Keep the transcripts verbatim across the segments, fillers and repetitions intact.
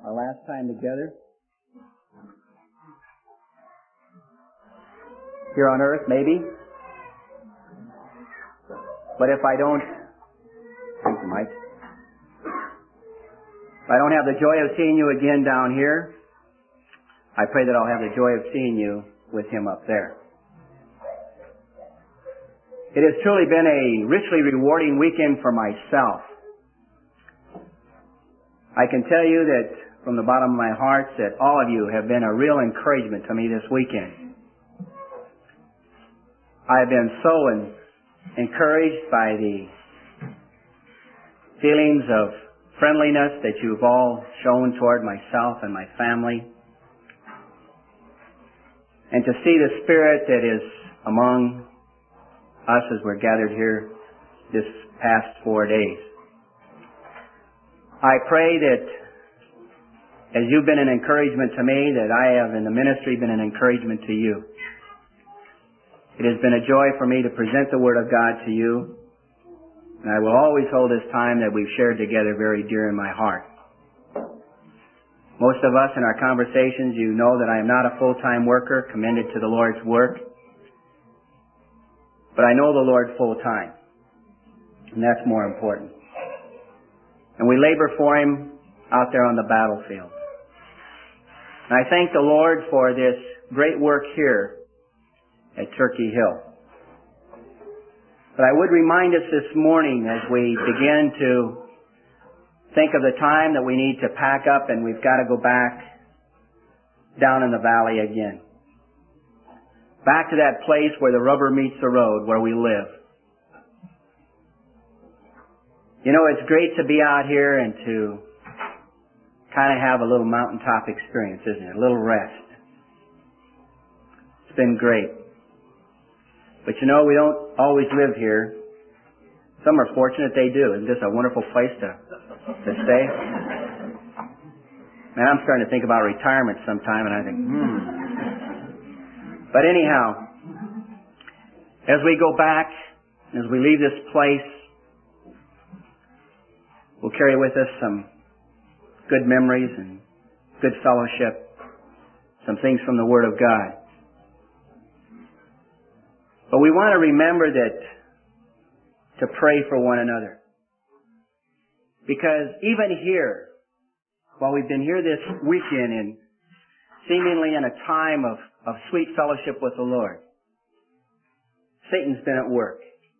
our last time together here on earth, maybe. But if I don't, thank you, Mike. If I don't have the joy of seeing you again down here, I pray that I'll have the joy of seeing you with Him up there. It has truly been a richly rewarding weekend for myself. I can tell you that from the bottom of my heart that all of you have been a real encouragement to me this weekend. I have been so en- encouraged by the feelings of friendliness that you've all shown toward myself and my family. And to see the Spirit that is among us as we're gathered here this past four days. I pray that as you've been an encouragement to me, that I have in the ministry been an encouragement to you. It has been a joy for me to present the Word of God to you, and I will always hold this time that we've shared together very dear in my heart. Most of us in our conversations, you know that I am not a full-time worker commended to the Lord's work, but I know the Lord full-time, and that's more important. And we labor for Him out there on the battlefield. And I thank the Lord for this great work here at Turkey Hill. But I would remind us this morning as we begin to think of the time that we need to pack up and we've got to go back down in the valley again. Back to that place where the rubber meets the road, where we live. You know, it's great to be out here and to kind of have a little mountaintop experience, isn't it? A little rest. It's been great. But you know, we don't always live here. Some are fortunate they do. Isn't this a wonderful place to, to stay? Man, I'm starting to think about retirement sometime, and I think, hmm. But anyhow, as we go back, as we leave this place, we'll carry with us some good memories and good fellowship, some things from the Word of God. But we want to remember that to pray for one another. Because even here, while we've been here this weekend and seemingly in a time of, of sweet fellowship with the Lord, Satan's been at work.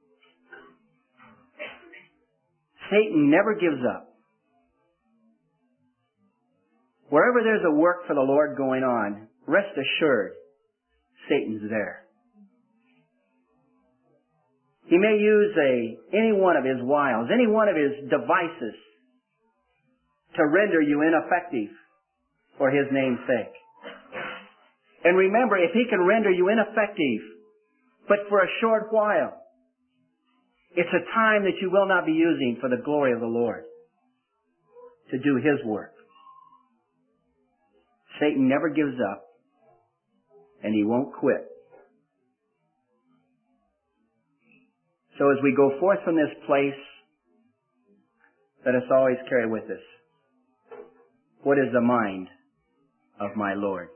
Satan never gives up. Wherever there's a work for the Lord going on, rest assured, Satan's there. He may use a any one of his wiles, any one of his devices to render you ineffective for his name's sake. And remember, if he can render you ineffective, but for a short while, it's a time that you will not be using for the glory of the Lord to do His work. Satan never gives up, and he won't quit. So as we go forth from this place, let us always carry with us, what is the mind of my Lord?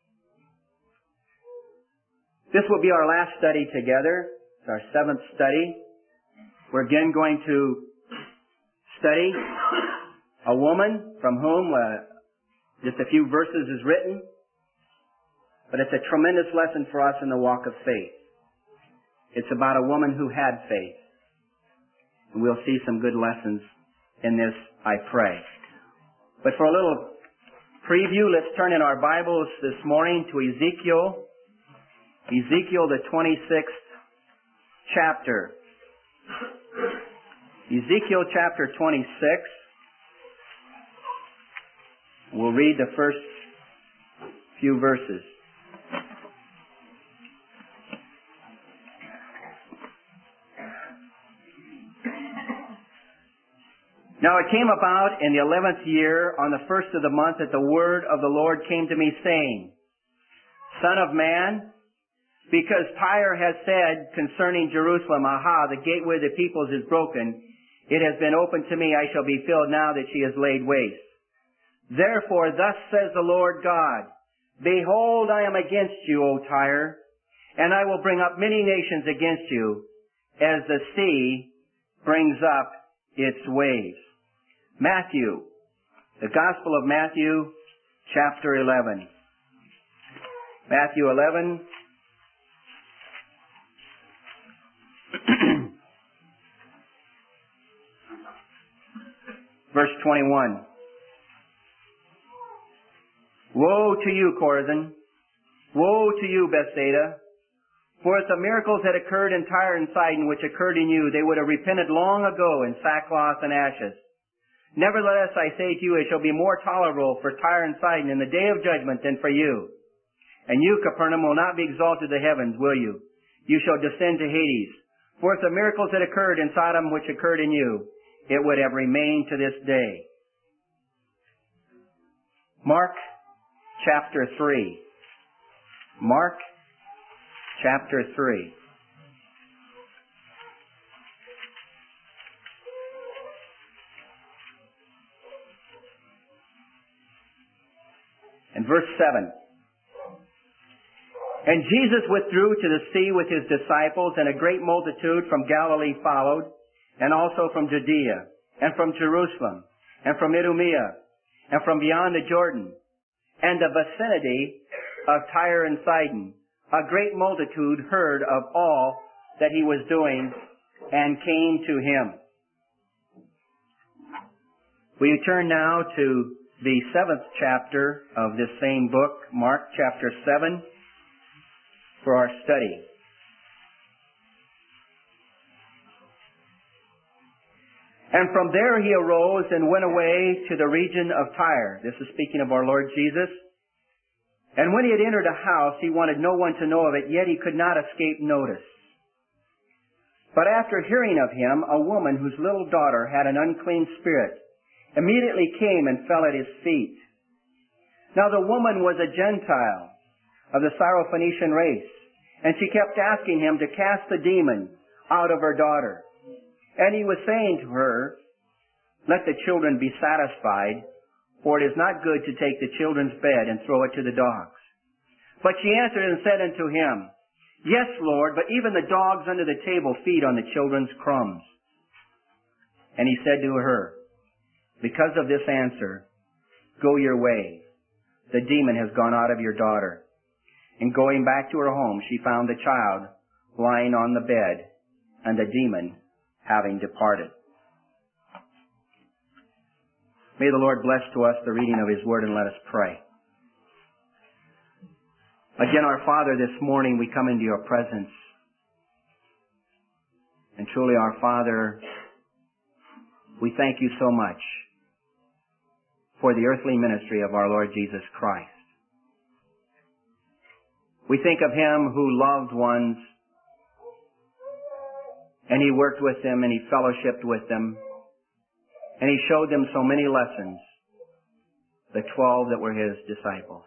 This will be our last study together. It's our seventh study. We're again going to study a woman from whom uh, just a few verses is written, but it's a tremendous lesson for us in the walk of faith. It's about a woman who had faith. And we'll see some good lessons in this, I pray. But for a little preview, let's turn in our Bibles this morning to Ezekiel. Ezekiel, the twenty-sixth chapter. Ezekiel chapter twenty-six. We'll read the first few verses. Now it came about in the eleventh year, on the first of the month, that the word of the Lord came to me, saying, Son of man, because Tyre has said concerning Jerusalem, Aha, the gateway of the peoples is broken. It has been opened to me. I shall be filled now that she is laid waste. Therefore, thus says the Lord God, Behold, I am against you, O Tyre, and I will bring up many nations against you, as the sea brings up its waves. Matthew, the Gospel of Matthew, chapter eleven. Matthew eleven, verse twenty-one. Woe to you, Chorazin! Woe to you, Bethsaida! For if the miracles had occurred in Tyre and Sidon, which occurred in you, they would have repented long ago in sackcloth and ashes. Nevertheless, I say to you, it shall be more tolerable for Tyre and Sidon in the day of judgment than for you. And you, Capernaum, will not be exalted to the heavens, will you? You shall descend to Hades. For if the miracles had occurred in Sodom which occurred in you, it would have remained to this day. Mark chapter three. Mark chapter three. And verse seven. And Jesus withdrew to the sea with his disciples, and a great multitude from Galilee followed, and also from Judea, and from Jerusalem, and from Idumea, and from beyond the Jordan, and the vicinity of Tyre and Sidon. A great multitude heard of all that he was doing, and came to him. We turn now to the seventh chapter of this same book, Mark chapter seven, for our study. And from there he arose and went away to the region of Tyre. This is speaking of our Lord Jesus. And when he had entered a house, he wanted no one to know of it, yet he could not escape notice. But after hearing of him, a woman whose little daughter had an unclean spirit immediately came and fell at his feet. Now the woman was a Gentile of the Syrophoenician race, and she kept asking him to cast the demon out of her daughter. And he was saying to her, Let the children be satisfied, for it is not good to take the children's bed and throw it to the dogs. But she answered and said unto him, Yes, Lord, but even the dogs under the table feed on the children's crumbs. And he said to her, Because of this answer, go your way. The demon has gone out of your daughter. And going back to her home, she found the child lying on the bed, and the demon having departed. May the Lord bless to us the reading of his word, and let us pray. Again, our Father, this morning we come into your presence. And truly, our Father, we thank you so much for the earthly ministry of our Lord Jesus Christ. We think of him who loved ones, and he worked with them, and he fellowshiped with them, and he showed them so many lessons, the twelve that were his disciples.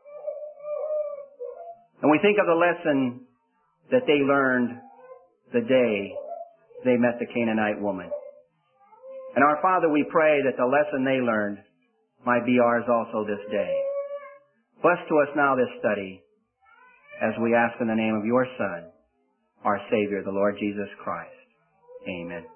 And we think of the lesson that they learned the day they met the Canaanite woman. And our Father, we pray that the lesson they learned might be ours also this day. Bless to us now this study, as we ask in the name of your Son, our Savior, the Lord Jesus Christ. Amen.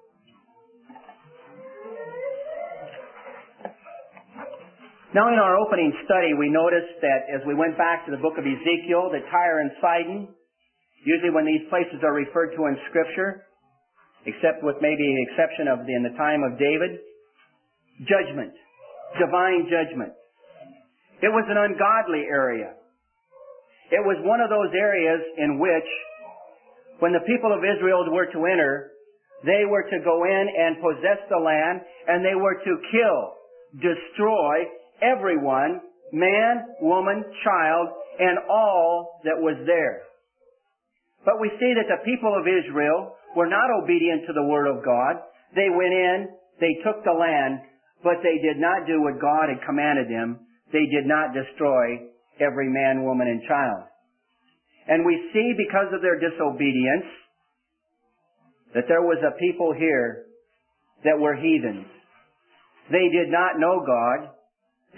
Now in our opening study, we noticed that as we went back to the book of Ezekiel, that Tyre and Sidon, usually when these places are referred to in Scripture, except with maybe the exception of the, in the time of David, judgment, divine judgment. It was an ungodly area. It was one of those areas in which, when the people of Israel were to enter, they were to go in and possess the land, and they were to kill, destroy everyone, man, woman, child, and all that was there. But we see that the people of Israel were not obedient to the Word of God. They went in, they took the land, but they did not do what God had commanded them. They did not destroy every man, woman, and child. And we see, because of their disobedience, that there was a people here that were heathens. They did not know God.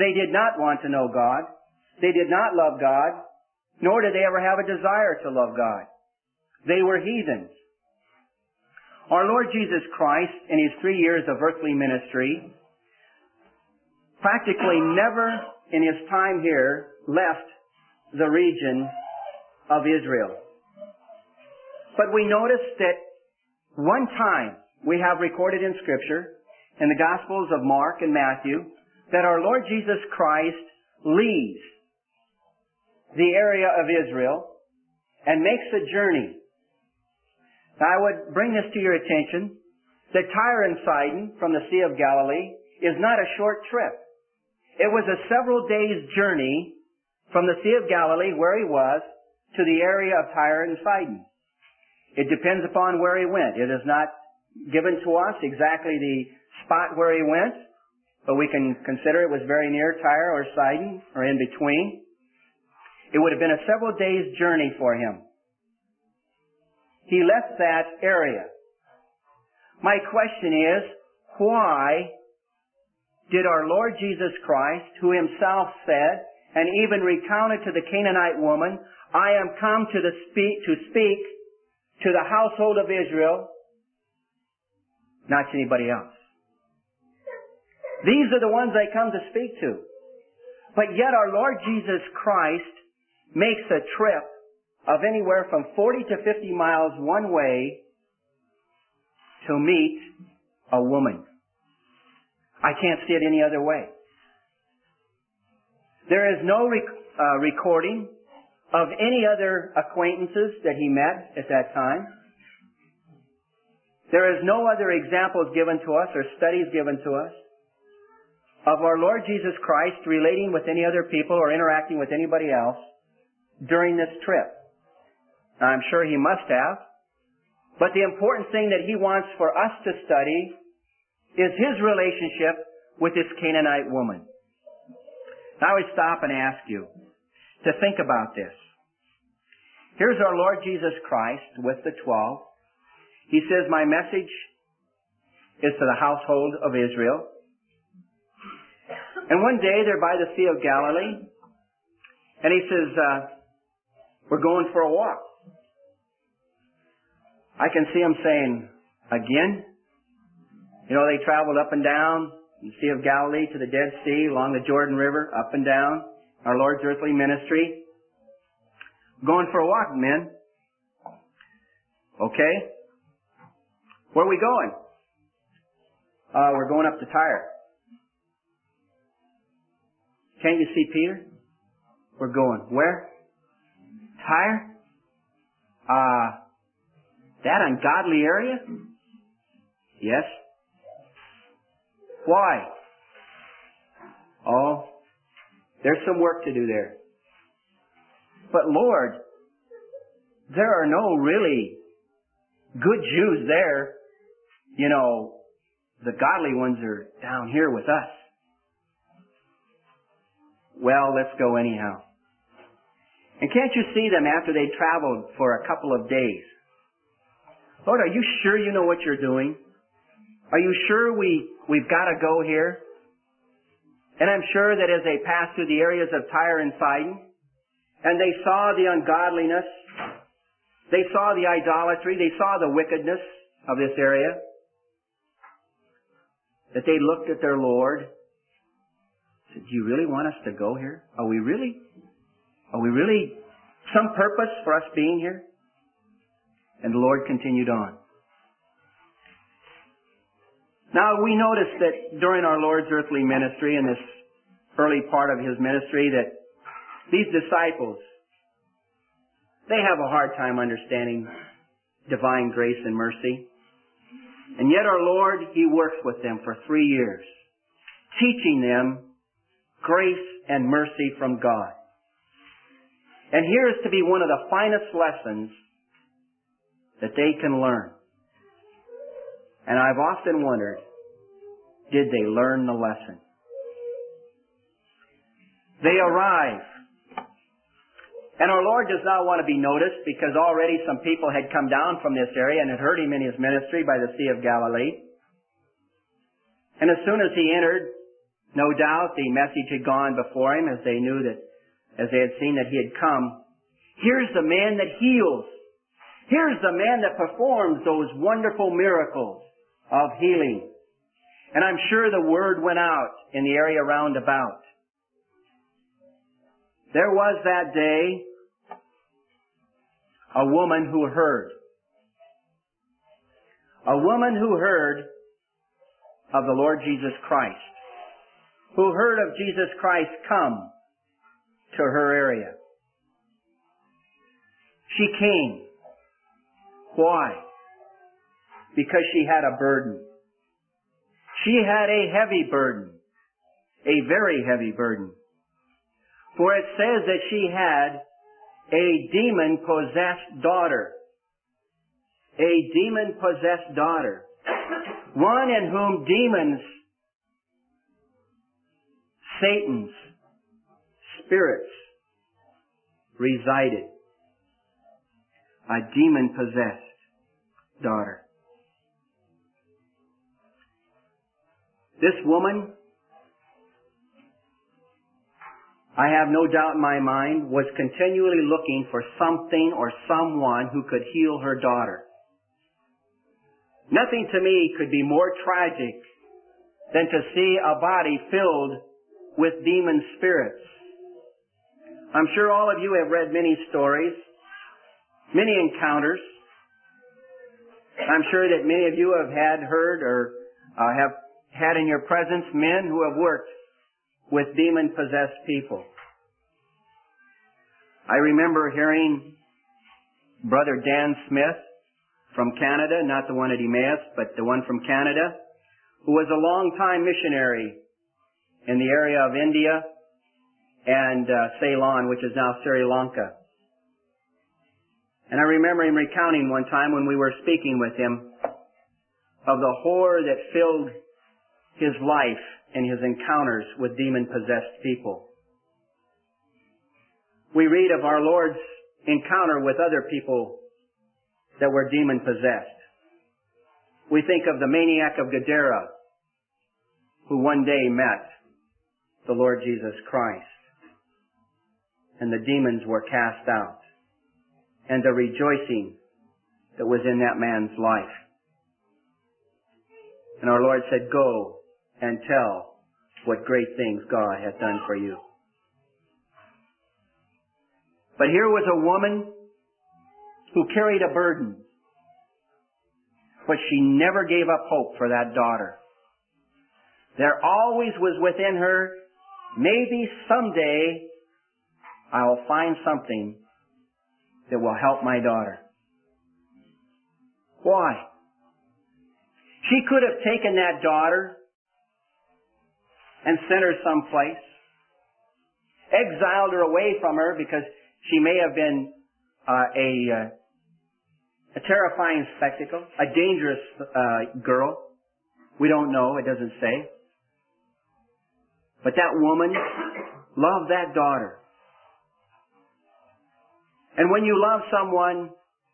They did not want to know God. They did not love God, nor did they ever have a desire to love God. They were heathens. Our Lord Jesus Christ, in His three years of earthly ministry, practically never in His time here left the region of Israel. But we notice that one time we have recorded in Scripture, in the Gospels of Mark and Matthew, that our Lord Jesus Christ leaves the area of Israel and makes a journey. Now, I would bring this to your attention that Tyre and Sidon from the Sea of Galilee is not a short trip. It was a several days journey from the Sea of Galilee, where he was, to the area of Tyre and Sidon. It depends upon where he went. It is not given to us exactly the spot where he went, but we can consider it was very near Tyre or Sidon, or in between. It would have been a several days journey for him. He left that area. My question is, why did our Lord Jesus Christ, who Himself said, and even recounted to the Canaanite woman, I am come to, the speak, to speak to the household of Israel, not to anybody else? These are the ones I come to speak to. But yet our Lord Jesus Christ makes a trip of anywhere from forty to fifty miles one way to meet a woman. I can't see it any other way. There is no rec- uh, recording of any other acquaintances that he met at that time. There is no other examples given to us or studies given to us of our Lord Jesus Christ relating with any other people or interacting with anybody else during this trip. Now, I'm sure he must have, but the important thing that he wants for us to study is his relationship with this Canaanite woman. Now I stop and ask you to think about this. Here's our Lord Jesus Christ with the twelve. He says, my message is to the household of Israel. And one day they're by the Sea of Galilee, and he says, uh, we're going for a walk. I can see him saying, again? You know, they traveled up and down the Sea of Galilee to the Dead Sea, along the Jordan River, up and down, our Lord's earthly ministry. Going for a walk, men. Okay. Where are we going? Uh, we're going up to Tyre. Can't you see Peter? We're going. Where? Tyre? Uh, that ungodly area? Yes. Why? Oh, there's some work to do there. But Lord, there are no really good Jews there. You know, the godly ones are down here with us. Well, let's go anyhow. And can't you see them after they traveled for a couple of days? Lord, are you sure you know what you're doing? Are you sure we, we've got to go here? And I'm sure that as they passed through the areas of Tyre and Sidon, and they saw the ungodliness, they saw the idolatry, they saw the wickedness of this area, that they looked at their Lord, said, do you really want us to go here? Are we really, are we really some purpose for us being here? And the Lord continued on. Now, we notice that during our Lord's earthly ministry, in this early part of His ministry, that these disciples, they have a hard time understanding divine grace and mercy. And yet our Lord, He works with them for three years, teaching them grace and mercy from God. And here is to be one of the finest lessons that they can learn. And I've often wondered, did they learn the lesson? They arrive. And our Lord does not want to be noticed, because already some people had come down from this area and had heard Him in His ministry by the Sea of Galilee. And as soon as He entered No doubt the message had gone before him, as they knew that, as they had seen that he had come. Here's the man that heals. Here's the man that performs those wonderful miracles of healing. And I'm sure the word went out in the area round about. There was that day a woman who heard. A woman who heard of the Lord Jesus Christ. Who heard of Jesus Christ come to her area. She came. Why? Because she had a burden. She had a heavy burden. A very heavy burden. For it says that she had a demon-possessed daughter. A demon-possessed daughter. One in whom demons, Satan's spirits resided. A demon-possessed daughter. This woman, I have no doubt in my mind, was continually looking for something or someone who could heal her daughter. Nothing to me could be more tragic than to see a body filled with demon spirits. I'm sure all of you have read many stories, many encounters. I'm sure that many of you have had, heard, or uh, have had in your presence men who have worked with demon-possessed people. I remember hearing Brother Dan Smith from Canada, not the one at Emmaus, but the one from Canada, who was a long-time missionary in the area of India and uh, Ceylon, which is now Sri Lanka. And I remember him recounting one time when we were speaking with him of the horror that filled his life and his encounters with demon-possessed people. We read of our Lord's encounter with other people that were demon-possessed. We think of the maniac of Gadara, who one day met the Lord Jesus Christ. And the demons were cast out. And the rejoicing that was in that man's life. And our Lord said, "Go and tell what great things God hath done for you." But here was a woman who carried a burden, but she never gave up hope for that daughter. There always was within her, maybe someday I'll find something that will help my daughter. Why? She could have taken that daughter and sent her someplace, exiled her away from her because she may have been uh, a, uh, a terrifying spectacle, a dangerous uh, girl. We don't know, it doesn't say. But that woman loved that daughter. And when you love someone,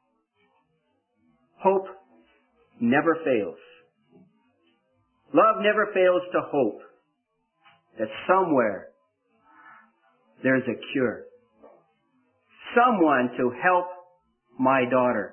hope never fails. Love never fails to hope that somewhere there's a cure. Someone to help my daughter.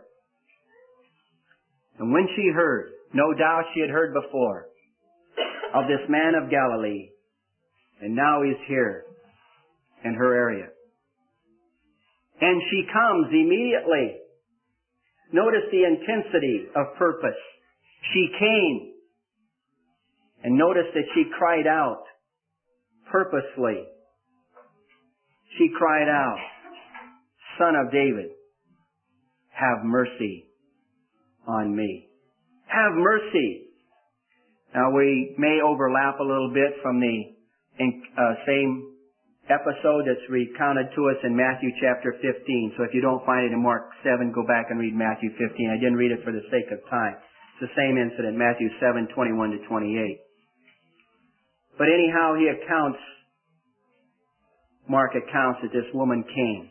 And when she heard, no doubt she had heard before, of this man of Galilee, and now he's here in her area. And she comes immediately. Notice the intensity of purpose. She came. And notice that she cried out purposely. She cried out, "Son of David, have mercy on me." Have mercy. Now we may overlap a little bit from the uh, same episode that's recounted to us in Matthew chapter fifteen. So if you don't find it in Mark seven, go back and read Matthew fifteen. I didn't read it for the sake of time. It's the same incident, Matthew seven, twenty-one to twenty-eight. But anyhow, he accounts, Mark accounts that this woman came.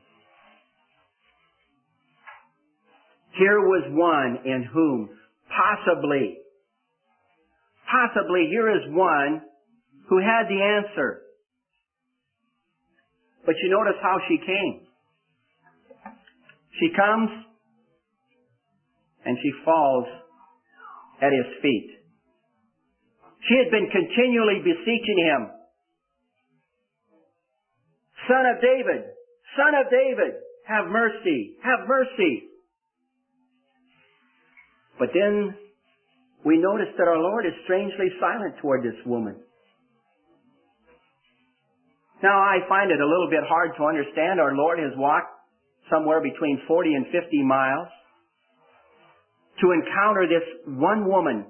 Here was one in whom possibly, possibly here is one who had the answer. But you notice how she came. She comes and she falls at His feet. She had been continually beseeching Him. Son of David, Son of David, have mercy, have mercy. But then we notice that our Lord is strangely silent toward this woman. Now I find it a little bit hard to understand. Our Lord has walked somewhere between forty and fifty miles to encounter this one woman.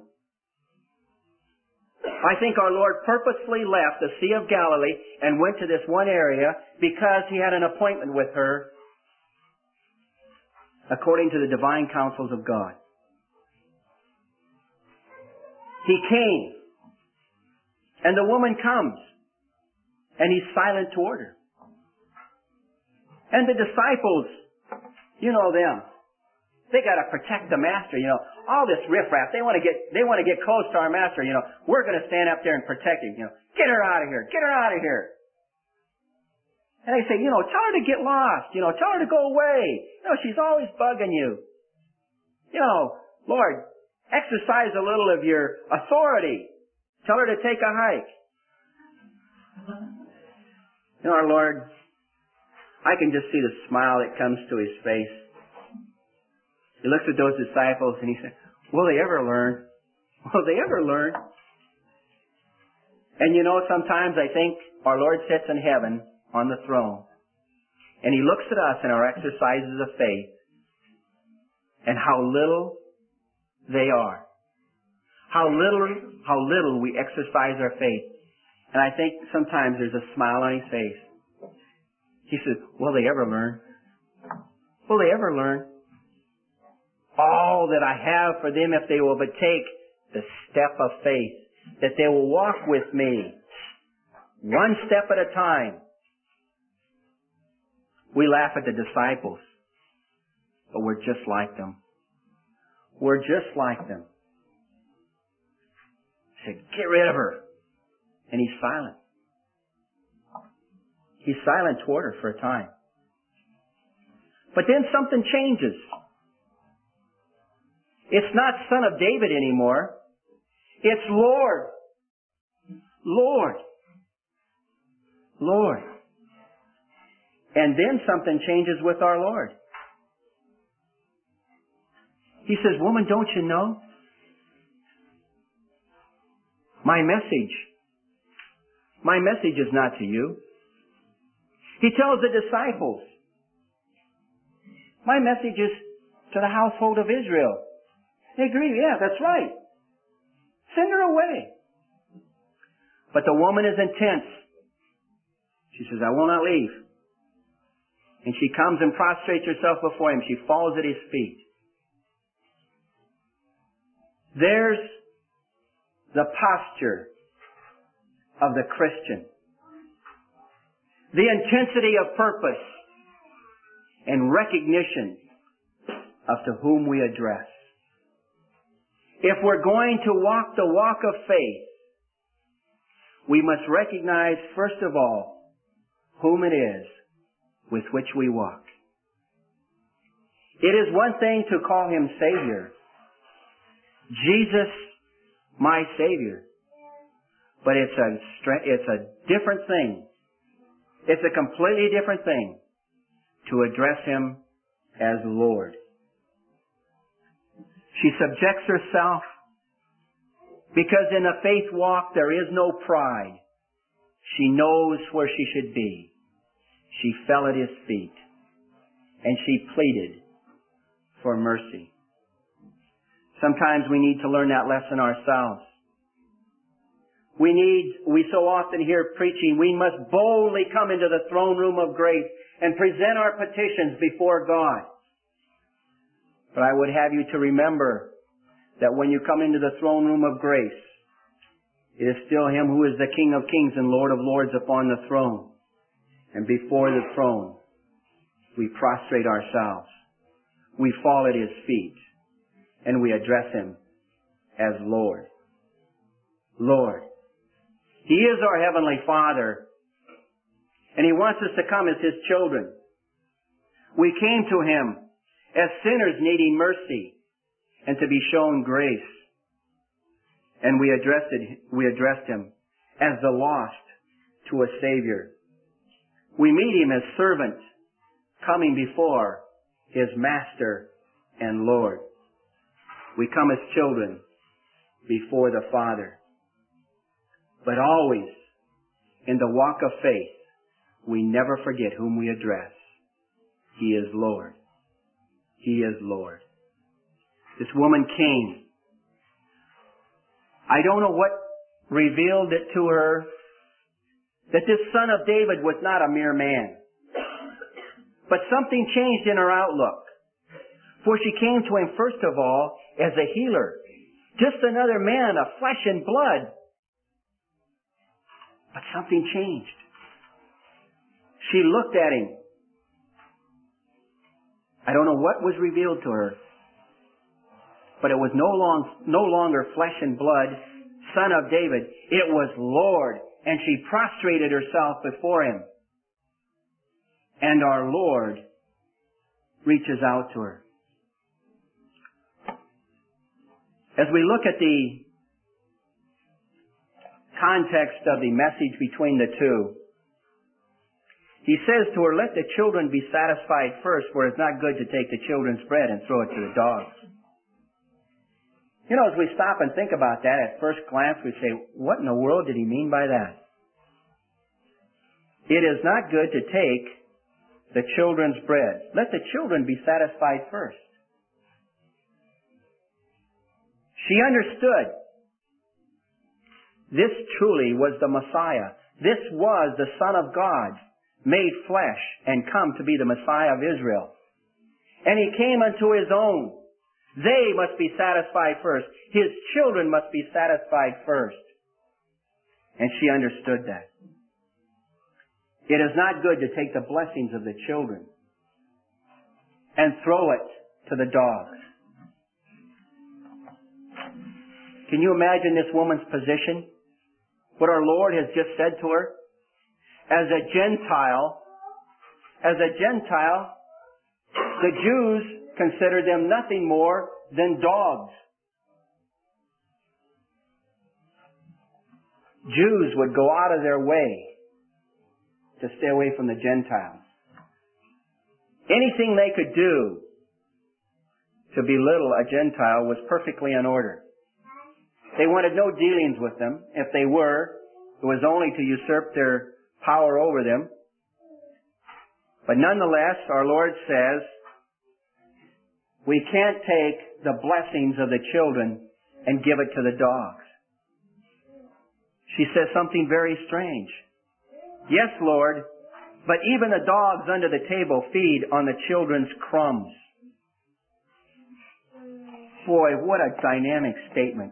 I think our Lord purposefully left the Sea of Galilee and went to this one area because He had an appointment with her according to the divine counsels of God. He came, and the woman comes, and He's silent toward her. And the disciples, you know them, they got to protect the Master. You know, all this riffraff, they want to get, they want to get close to our Master. You know, we're going to stand up there and protect Him. You know, get her out of here, get her out of here. And they say, you know, tell her to get lost. You know, tell her to go away. You know, she's always bugging you. You know, Lord, exercise a little of your authority. Tell her to take a hike. You know, our Lord, I can just see the smile that comes to His face. He looks at those disciples and He says, will they ever learn? Will they ever learn? And you know, sometimes I think our Lord sits in heaven on the throne, and He looks at us in our exercises of faith and how little they are. How little, how little we exercise our faith. And I think sometimes there's a smile on His face. He says, will they ever learn? Will they ever learn? All that I have for them if they will but take the step of faith, that they will walk with me one step at a time. We laugh at the disciples, but we're just like them. We're just like them. He said, get rid of her. And He's silent. He's silent toward her for a time. But then something changes. It's not Son of David anymore. It's Lord. Lord. Lord. And then something changes with our Lord. He says, woman, don't you know? My message. My message is not to you. He tells the disciples, my message is to the household of Israel. They agree, yeah, that's right. Send her away. But the woman is intense. She says, I will not leave. And she comes and prostrates herself before Him. She falls at His feet. There's the posture of the Christian. The intensity of purpose and recognition of to whom we address. If we're going to walk the walk of faith, we must recognize, first of all, whom it is with which we walk. It is one thing to call Him Savior. Jesus, my Savior. But it's a, it's a different thing. It's a completely different thing to address Him as Lord. She subjects herself because in a faith walk there is no pride. She knows where she should be. She fell at His feet and she pleaded for mercy. Sometimes we need to learn that lesson ourselves. We need, we so often hear preaching, we must boldly come into the throne room of grace and present our petitions before God. But I would have you to remember that when you come into the throne room of grace, it is still Him who is the King of kings and Lord of lords upon the throne. And before the throne, we prostrate ourselves. We fall at His feet and we address Him as Lord. Lord. He is our Heavenly Father, and He wants us to come as His children. We came to Him as sinners needing mercy and to be shown grace. And we addressed it, we addressed Him as the lost to a Savior. We meet Him as servant coming before His Master and Lord. We come as children before the Father. But always, in the walk of faith, we never forget whom we address. He is Lord. He is Lord. This woman came. I don't know what revealed it to her that this son of David was not a mere man. But something changed in her outlook. For she came to Him first of all as a healer. Just another man of flesh and blood. But something changed. She looked at Him. I don't know what was revealed to her, but it was no, long, no longer flesh and blood, Son of David. It was Lord, and she prostrated herself before Him. And our Lord reaches out to her. As we look at the context of the message between the two, He says to her, let the children be satisfied first, for it's not good to take the children's bread and throw it to the dogs. You know, as we stop and think about that, at first glance we say, what in the world did He mean by that? It is not good to take the children's bread. Let the children be satisfied first. She understood this truly was the Messiah. This was the Son of God, made flesh and come to be the Messiah of Israel. And He came unto His own. They must be satisfied first. His children must be satisfied first. And she understood that. It is not good to take the blessings of the children and throw it to the dogs. Can you imagine this woman's position? What our Lord has just said to her? As a Gentile, as a Gentile, the Jews considered them nothing more than dogs. Jews would go out of their way to stay away from the Gentiles. Anything they could do to belittle a Gentile was perfectly in order. They wanted no dealings with them. If they were, it was only to usurp their power over them. But nonetheless, our Lord says, we can't take the blessings of the children and give it to the dogs. She says something very strange. Yes, Lord, but even the dogs under the table feed on the children's crumbs. Boy, what a dynamic statement.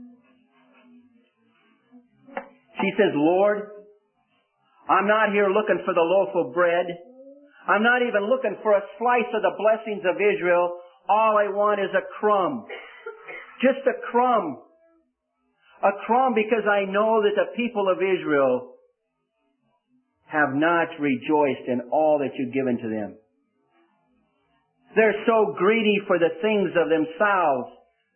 She says, Lord, I'm not here looking for the loaf of bread. I'm not even looking for a slice of the blessings of Israel. All I want is a crumb. Just a crumb. A crumb because I know that the people of Israel have not rejoiced in all that you've given to them. They're so greedy for the things of themselves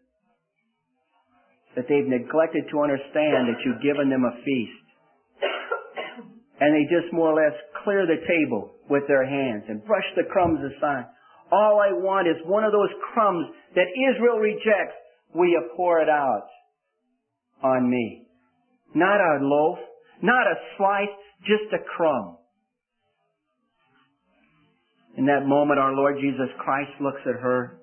that they've neglected to understand that you've given them a feast. And they just more or less clear the table with their hands and brush the crumbs aside. All I want is one of those crumbs that Israel rejects. Will you pour it out on me? Not a loaf, not a slice, just a crumb. In that moment, our Lord Jesus Christ looks at her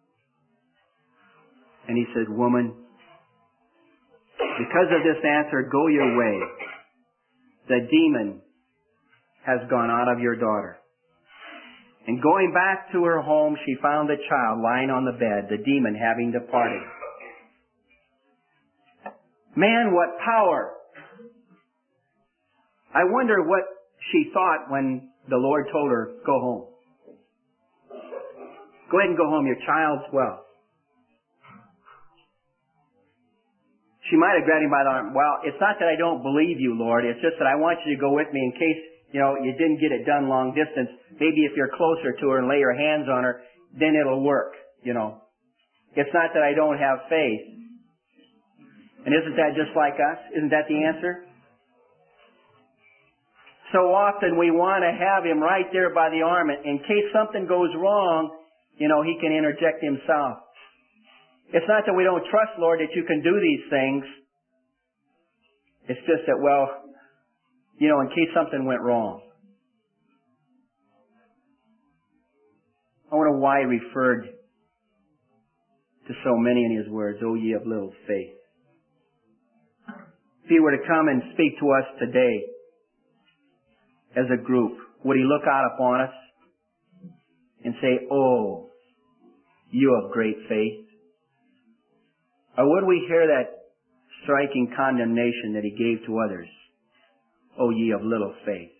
and He said, woman, because of this answer, go your way. The demon has gone out of your daughter. And going back to her home, she found the child lying on the bed, the demon having departed. Man, what power! I wonder what she thought when the Lord told her, go home. Go ahead and go home. Your child's well. she might have grabbed him by the arm. Well, it's not that I don't believe you, Lord. It's just that I want you to go with me in case, you know, you didn't get it done long distance. Maybe if you're closer to her and lay your hands on her, then it'll work, you know. It's not that I don't have faith. And isn't that just like us? Isn't that the answer? So often we want to have him right there by the arm. In case something goes wrong, you know, he can interject himself. It's not that we don't trust, Lord, that you can do these things. It's just that, well, you know, in case something went wrong. I wonder why he referred to so many in his words, O ye of little faith. If he were to come and speak to us today as a group, would he look out upon us and say, oh, you of great faith? Or would we hear that striking condemnation that he gave to others? O ye of little faith.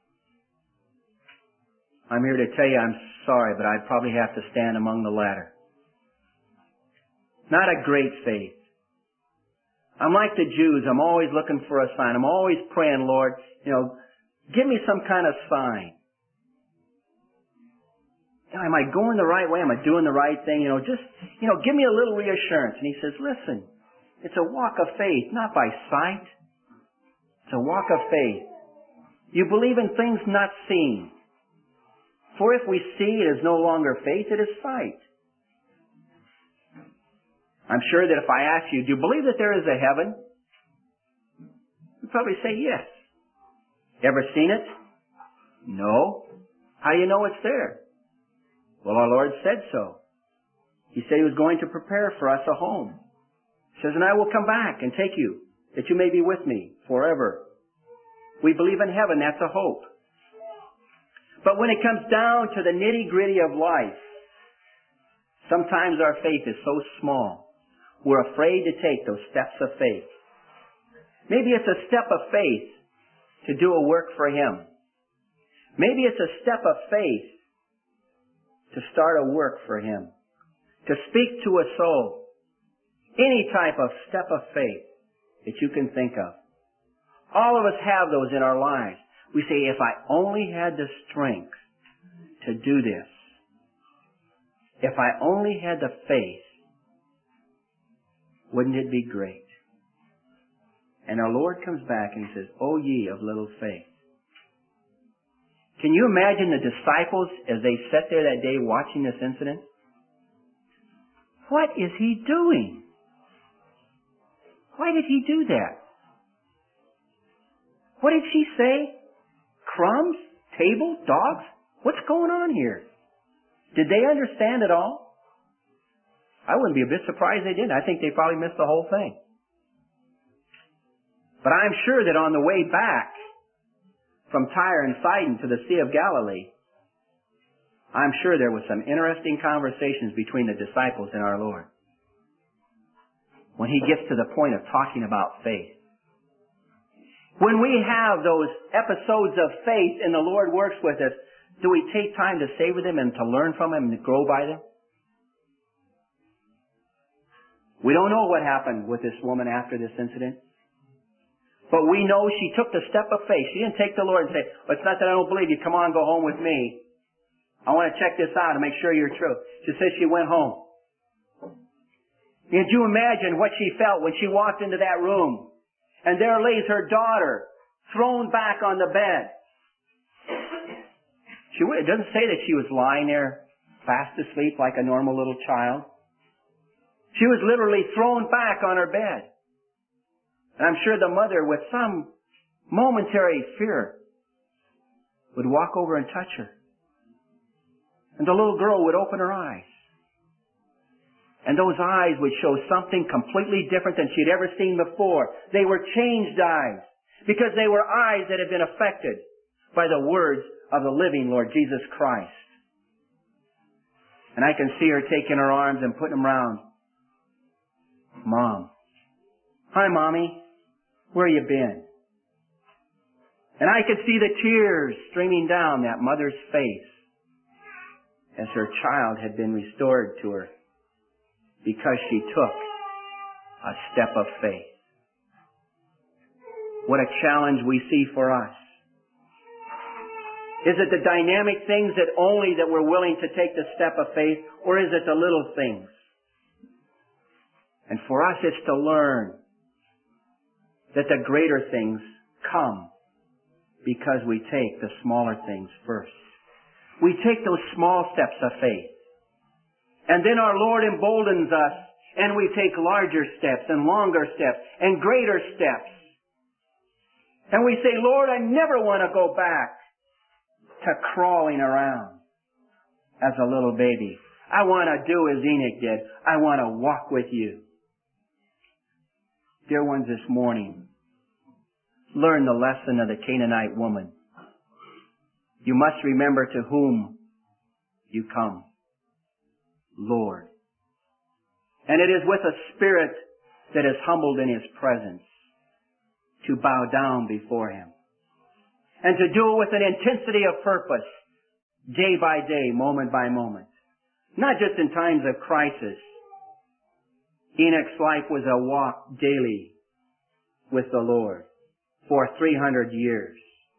I'm here to tell you I'm sorry, but I'd probably have to stand among the latter. Not a great faith. I'm like the Jews. I'm always looking for a sign. I'm always praying, Lord, you know, give me some kind of sign. You know, am I going the right way? Am I doing the right thing? You know, just, you know, give me a little reassurance. And he says, listen, it's a walk of faith, not by sight. It's a walk of faith. You believe in things not seen. For if we see, it is no longer faith, it is sight. I'm sure that if I ask you, do you believe that there is a heaven? You'd probably say yes. Ever seen it? No. How do you know it's there? Well, our Lord said so. He said He was going to prepare for us a home. He says, and I will come back and take you, that you may be with me forever. We believe in heaven. That's a hope. But when it comes down to the nitty-gritty of life, sometimes our faith is so small, we're afraid to take those steps of faith. Maybe it's a step of faith to do a work for Him. Maybe it's a step of faith to start a work for Him, to speak to a soul. Any type of step of faith that you can think of. All of us have those in our lives. We say, if I only had the strength to do this, if I only had the faith, wouldn't it be great? And our Lord comes back and He says, O ye of little faith. Can you imagine the disciples as they sat there that day watching this incident? What is He doing? Why did He do that? What did she say? Crumbs? Table? Dogs? What's going on here? Did they understand it all? I wouldn't be a bit surprised they didn't. I think they probably missed the whole thing. But I'm sure that on the way back from Tyre and Sidon to the Sea of Galilee, I'm sure there was some interesting conversations between the disciples and our Lord. When He gets to the point of talking about faith. When we have those episodes of faith and the Lord works with us, do we take time to savor them and to learn from them and to grow by them? We don't know what happened with this woman after this incident. But we know she took the step of faith. She didn't take the Lord and say, well, it's not that I don't believe you. Come on, go home with me. I want to check this out and make sure you're true. She says she went home. Did you imagine what she felt when she walked into that room? And there lays her daughter, thrown back on the bed. She, it doesn't say that she was lying there fast asleep like a normal little child. She was literally thrown back on her bed. And I'm sure the mother, with some momentary fear, would walk over and touch her. And the little girl would open her eyes. And those eyes would show something completely different than she'd ever seen before. They were changed eyes, because they were eyes that had been affected by the words of the living Lord Jesus Christ. And I can see her taking her arms and putting them around Mom. Hi, Mommy. Where you been? And I could see the tears streaming down that mother's face as her child had been restored to her because she took a step of faith. What a challenge we see for us. Is it the dynamic things that only that we're willing to take the step of faith, or is it the little things? And for us it's to learn that the greater things come because we take the smaller things first. We take those small steps of faith. And then our Lord emboldens us, and we take larger steps and longer steps and greater steps. And we say, Lord, I never want to go back to crawling around as a little baby. I want to do as Enoch did. I want to walk with you. Dear ones, this morning, learn the lesson of the Canaanite woman. You must remember to whom you come. Lord. And it is with a spirit that is humbled in His presence to bow down before Him. And to do it with an intensity of purpose, day by day, moment by moment. Not just in times of crisis. Enoch's life was a walk daily with the Lord for three hundred years.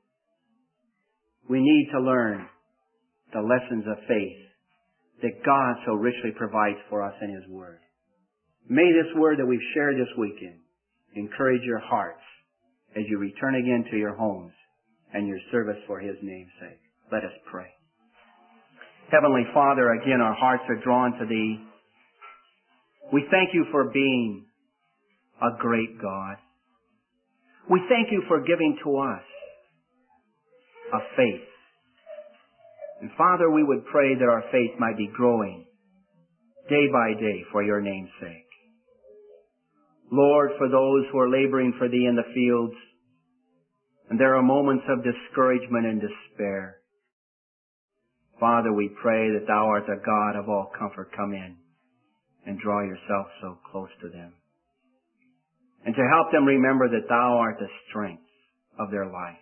We need to learn the lessons of faith that God so richly provides for us in His Word. May this Word that we've shared this weekend encourage your hearts as you return again to your homes and your service for His name's sake. Let us pray. Heavenly Father, again our hearts are drawn to Thee. We thank You for being a great God. We thank You for giving to us a faith. And Father, we would pray that our faith might be growing day by day for Your name's sake. Lord, for those who are laboring for Thee in the fields, and there are moments of discouragement and despair, Father, we pray that Thou art the God of all comfort. Come in and draw Yourself so close to them. And to help them remember that Thou art the strength of their life.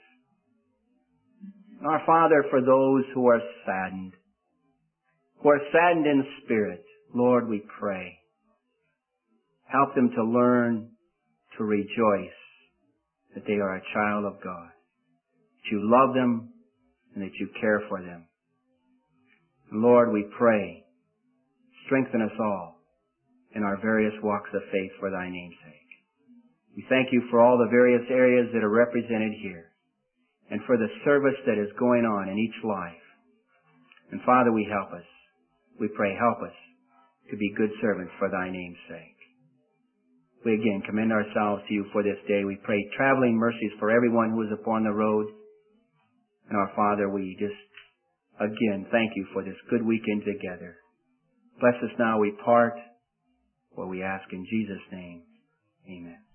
Our Father, for those who are saddened, who are saddened in spirit, Lord, we pray. Help them to learn to rejoice that they are a child of God, that You love them and that You care for them. Lord, we pray, strengthen us all in our various walks of faith for Thy name's sake. We thank You for all the various areas that are represented here and for the service that is going on in each life. And Father, we help us. We pray, help us to be good servants for Thy name's sake. We again commend ourselves to You for this day. We pray traveling mercies for everyone who is upon the road. And our Father, we just again thank You for this good weekend together. Bless us now we part, for we ask in Jesus' name. Amen.